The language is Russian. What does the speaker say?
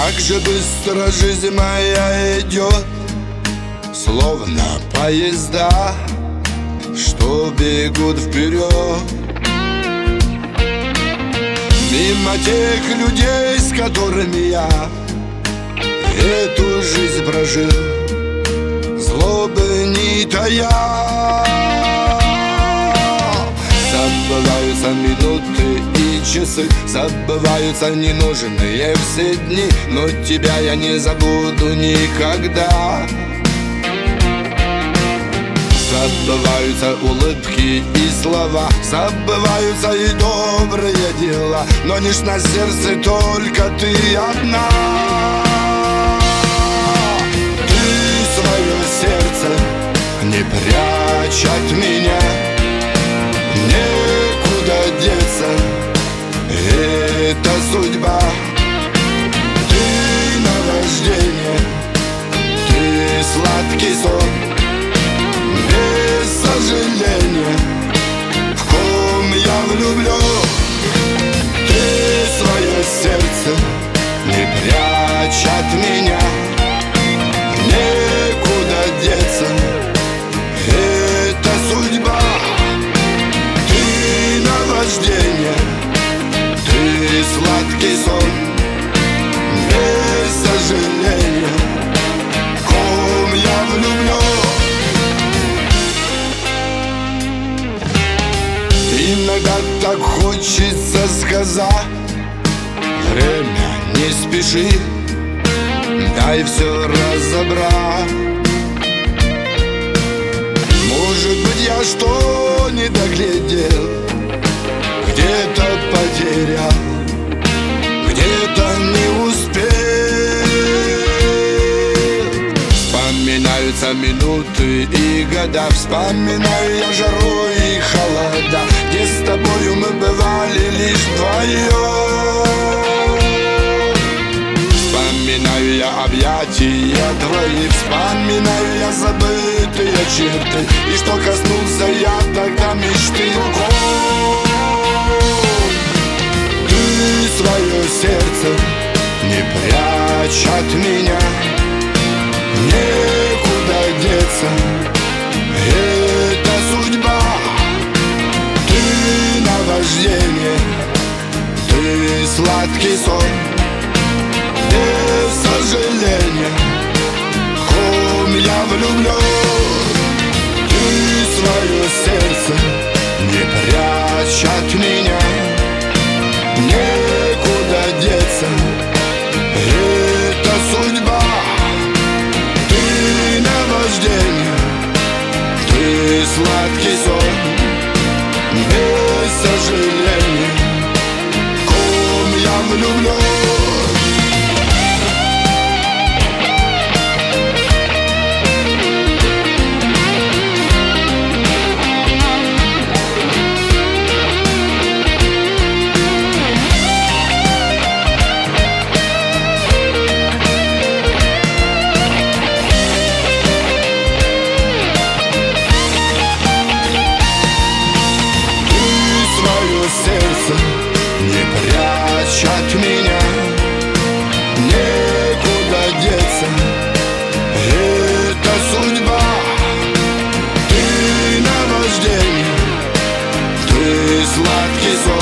Как же быстро жизнь моя идет, словно поезда, что бегут вперед. Мимо тех людей, с которыми я эту жизнь прожил, злобы не тая. Забываются минуты и часы, забываются ненужные все дни, но тебя я не забуду никогда. Забываются улыбки и слова, забываются и добрые дела, но лишь на сердце только ты одна. Ты свое сердце не прячь от меня, некуда деться, это судьба. Ты наваждение, ты сладкий сон, без сожаления, в ком я влюблен. Ты свое сердце не прячь от меня, некуда деться, это судьба. Ты наваждение, ты сладкий сон, без сожаления, в ком я влюблен. Иногда так хочется сказать: время не спеши, дай все разобрать. Может быть, я что не доглядел, где-то потерял, где-то не успел. Вспоминаются минуты и года, вспоминаю я жару и холода, где с тобою мы бывали лишь вдвоем. Вспоминаю я объятия твои, вспоминаю я забытые черты, и что коснулся я тогда мечты рукой. Ты свое сердце не прячь от меня, некуда деться, это судьба. Ты наваждение, ты сладкий сон, без сожаления, в ком я влюблен. Ты свое сердце не прячь от меня, некуда деться, это судьба. Ты наваждение, ты сладкий сон, без сожаления, в ком я влюблен. Сердце не прячь от меня, некуда деться, это судьба. Ты наваждение, ты сладкий сон,